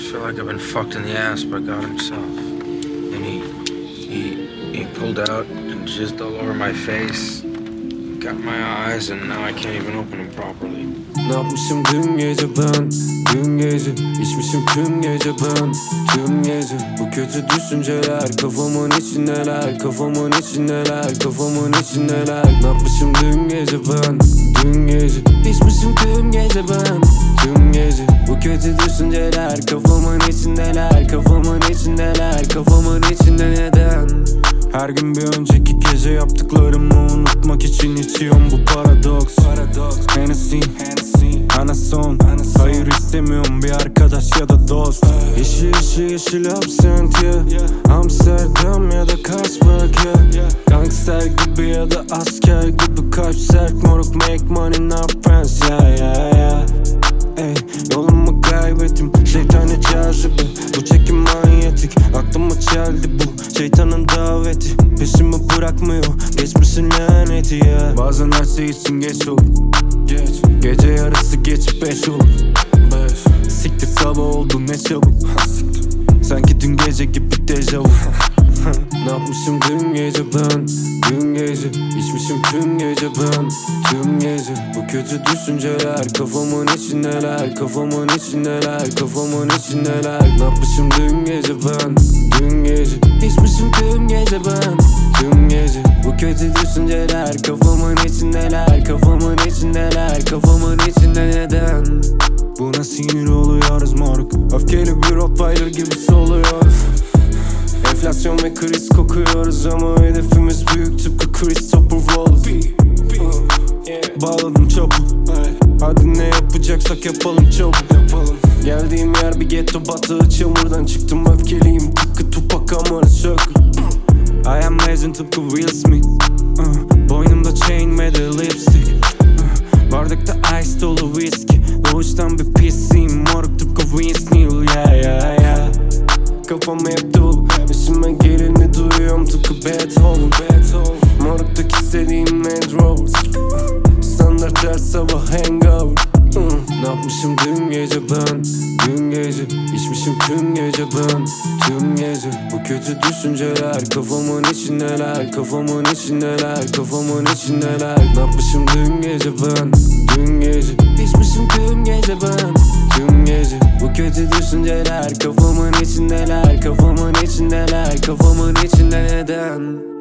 feel like I've been fucked in the ass by God himself. And he pulled out and jizzed all over my face, got my eyes, and now I can't even open them properly. Ne yapmışım dün gece ben? Dün gece içmişim tüm gece ben. Tüm gece bu kötü düşünceler kafamın içindeler, kafamın içindeler, kafamın içindeler. Ne yapmışım dün gece ben? Dün gece içmişim tüm gece ben. Tüm gece bu kötü düşünceler kafamın içindeler, kafamın içindeler, kafamın içinde neden? Her gün bir önceki gece yaptıklarımı unutmak için içiyorum bu paradoks. Hennessy, anason. Hayır istemiyorum bir arkadaş ya da dost. Yeşil absent yeah. Amsterdam ya da Kasbek yeah. Gangster gibi ya da asker gibi kalp sert. Moruk make money not friends yeah. Ey, yolumu kaybettim şeytani cazibe. Bu çekim manyetik aklıma çeldi bu şeytanın daveti. Peşimi bırakmıyor geçmişin laneti ya. Bazen her şey için geç olur. Gece yarısı geçip 5 olur. Siktir sabah oldu ne çabuk. Sanki dün gece gibi dejavu. Ne yapmışım dün gece ben? Dün gece içmişim tüm gece ben. Tüm gece bu kötü düşünceler kafamın içindeler, kafamın içindeler, kafamın içindeler. Ne yapmışım dün gece ben? Dün gece içmişim tüm gece ben. Tüm gece bu kötü düşünceler kafamın içindeler, kafamın içindeler, kafamın içinde neden? Buna sinir oluyoruz moruk. Öfkeli bir Rottweiler gibi soluyoruz. Enflasyon ve kriz kokuyoruz ama hedefimiz büyük tıpkı Christopher Wallace. Bağladım çabuk. Hadi ne yapacaksak yapalım çabuk. Geldiğim yer bir ghetto batığı çamurdan çıktım öfkeliyim tıpkı Tupac Amaru çök. I am legend tıpkı Will Smith. Boynumda chain metal lipstick. Bardakta ice dolu whiskey. Doğuştan bir pisiyim moruk tıpkı Vince Neil yeah. Kafam hep dolu. İşime geleni duyuyorum tıpkı Beethoven. Moruktaki istediğim Land Rover. Standart her sabah hangover. Ne yapmışım dün gece ben? Dün gece içmişim tüm gece ben. Tüm gece bu kötü düşünceler kafamın içindeler, kafamın içindeler, kafamın içindeler. Ne yapmışım dün gece ben? Dün gece içmişim tüm gece ben. Tüm gece bu kötü düşünceler kafamın içindeler, kafamın içindeler, kafamın içinde neden?